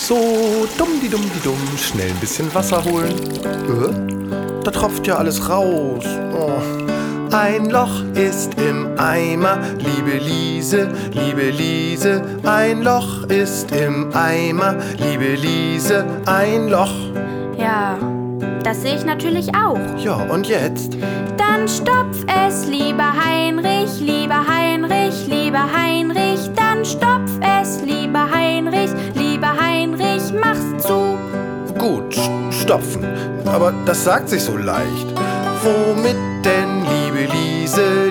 So, dumm, schnell ein bisschen Wasser holen. Da tropft ja alles raus. Oh. Ein Loch ist im Eimer, liebe Liese, ein Loch ist im Eimer, liebe Liese, ein Loch. Ja, das sehe ich natürlich auch. Ja, und jetzt? Dann stopf es, lieber Heinrich, dann stopf es, lieber Heinrich, mach's zu. Gut, stopfen, aber das sagt sich so leicht. Womit denn, liebe Liese,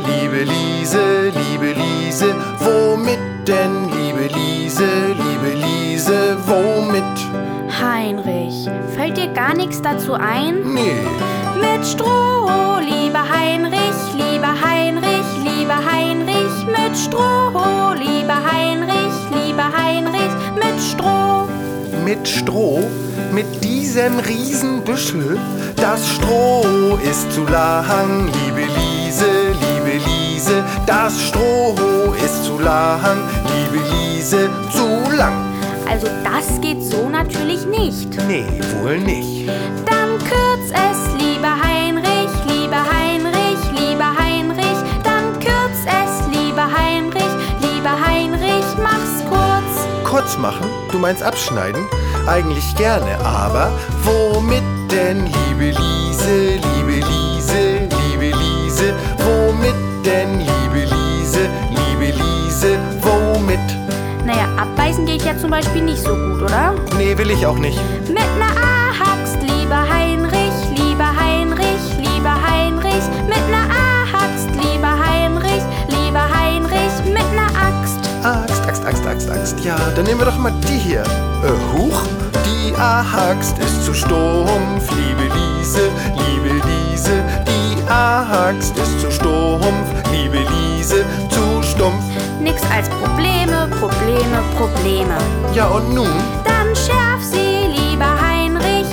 womit denn, liebe Liese, womit? Heinrich, fällt dir gar nichts dazu ein? Nee. Mit Stroh, lieber Heinrich, mit Stroh, lieber Heinrich, mit Stroh. Mit Stroh? Mit diesem Riesenbüschel? Das Stroh ist zu lang, liebe Liese, das Stroh ist zu lang, liebe Liese, zu lang. Also das geht so natürlich nicht. Nee, wohl nicht. Dann kürz es, lieber Heinrich, dann kürz es, lieber Heinrich, mach's kurz. Kurz machen? Du meinst abschneiden? Eigentlich gerne, aber womit denn, liebe Liese, womit denn, liebe Liese, womit? Naja, abbeißen geht ja zum Beispiel nicht so gut, oder? Nee, will ich auch nicht. Mit ner Axt, lieber Heinrich, mit ner Axt, lieber Heinrich, mit ner Axt. Axt. Ja, dann nehmen wir doch mal die hier. Huch, die Axt ist zu stumpf, liebe Liese, die Axt ist zu stumpf, liebe Liese, zu stumpf. Nix als Probleme. Ja, und nun? Dann schärf sie, lieber Heinrich,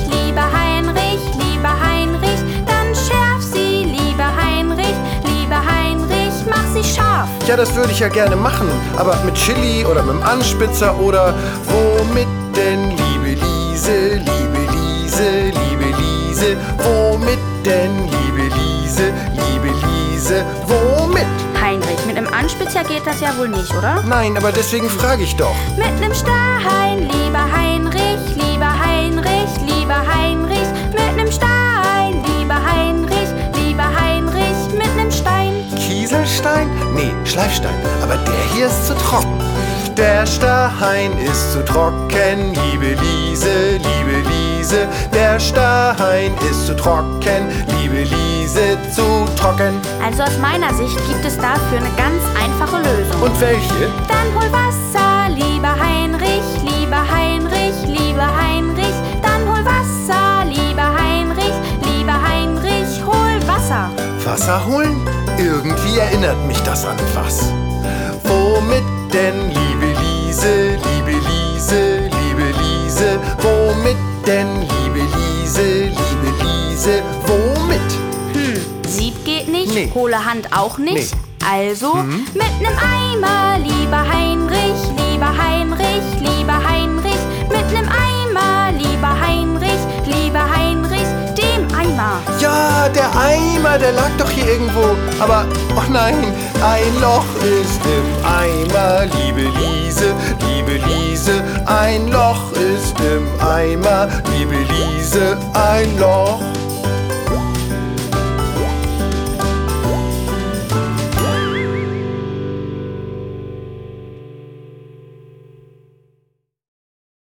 dann schärf sie, lieber Heinrich, mach sie scharf. Ja, das würde ich ja gerne machen, aber mit Chili oder mit dem Anspitzer oder womit denn, liebe Liese, womit denn, liebe Liese, womit? Heinrich, mit einem Anspitzer geht das ja wohl nicht, oder? Nein, aber deswegen frage ich doch. Mit nem Stein, lieber Heinrich, mit nem Stein, lieber Heinrich, mit nem Stein. Kieselstein? Nee, Schleifstein. Aber der hier ist zu trocken. Der Stein ist zu trocken, liebe Liese, der Stein ist zu trocken, liebe Liese, zu trocken. Also aus meiner Sicht gibt es dafür eine ganz einfache Lösung. Und welche? Dann hol Wasser, lieber Heinrich, dann hol Wasser, lieber Heinrich, hol Wasser. Wasser holen? Irgendwie erinnert mich das an was. Womit denn, liebe Liese, womit denn, liebe Liese, womit? Sieb geht nicht, Nee. hohle Hand auch nicht. Nee. Also mit nem Eimer, lieber Heinrich, mit nem Eimer, lieber Heinrich, dem Eimer. Ja, der Eimer, der lag doch hier irgendwo. Aber, oh nein, ein Loch ist im Eimer, liebe Liese, ein Loch ist im Eimer, liebe Liese, ein Loch.